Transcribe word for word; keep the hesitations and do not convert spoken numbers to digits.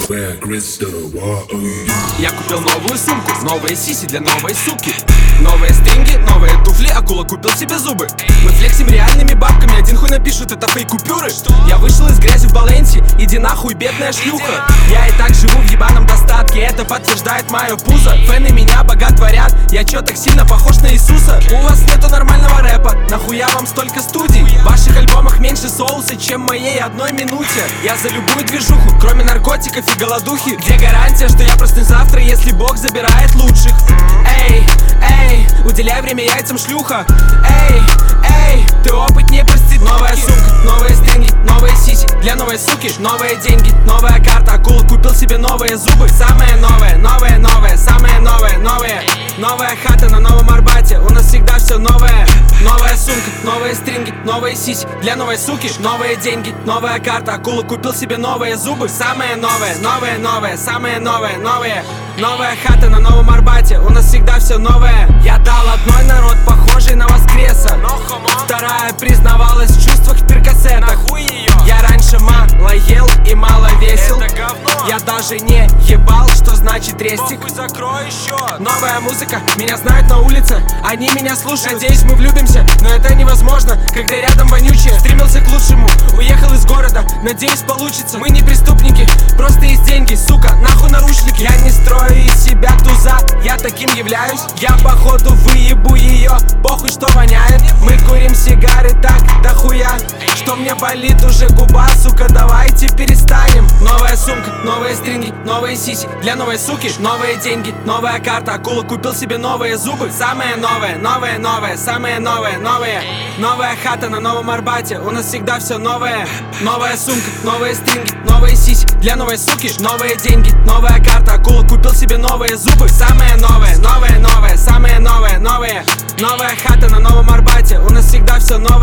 новая крестова. Я купил новую сумку, новые сиси для новой суки. Новые стринги, новые туфли, акула купил себе зубы. Мы флексим реальными бабками, один хуй напишут, это фейк купюры. Я вышел из грязи в Баленси, иди нахуй, бедная шлюха. Я и так живу в ебаном достатке, это подтверждает мое пузо. Фэны меня боготворят, я чё так сильно похож на Иисуса? У вас нету нормального рэпа, нахуя вам столько студий? В ваших альбомах меньше соуса, чем в моей одной минуте. Я за любую движуху, кроме наркотиков и голодухи. Где гарантия, что я проснусь завтра, если Бог забирает лучших? Эй, эй, уделяй время яйцам, шлюха. Эй, эй, ты опыт не простит. Новая сумка, новые стринги, новые сиси для новой суки. Новые деньги, новая карта, акула купил себе новые зубы. Самые новые, новые, новые, самые новые, новые. Новая хата на новом Арбате, у нас всегда все новое. Новая сумка, новые стринги, новые сиси для новой суки. Новые деньги, новая карта, акула купил себе новые зубы. Самые новые, новые, новые, самые новые, новые. Новая хата на новом Арбате, у нас всегда все новое. Я дал одной народ, похожий на воскреса. Вторая признавалась в чувствах в перкассетах. Я раньше мало ел и мало весил. Я даже не ебал, что значит рестик. Новая музыка, меня знают на улице, они меня слушают. Надеюсь, мы влюбимся, но это невозможно, когда рядом вонючее. Стремился к лучшему, уехал из города, надеюсь, получится. Мы не преступники, просто есть деньги, сука, нахуй наручники. Я не строю из себя туза, я таким являюсь. Я походу выебу ее, похуй, что воняет. Мы курим сигары так дохуя, что мне болит уже губа, сука, давайте перестанем. Новая сумка, новые стринги, новые сиси для новой суки. Новые деньги, новая карта, акула купил себе новые зубы. Самые новые, новые, новые, самые новые, новые. Новая хата на новом Арбате, у нас всегда все новое. Новая сумка, новые стринги, новые сиси для новой суки. Новые деньги, новая карта, акула купил себе новые зубы. Самые новые, новые, новые, самые новые, новые. Новая хата на новом Арбате, у нас всегда все новое.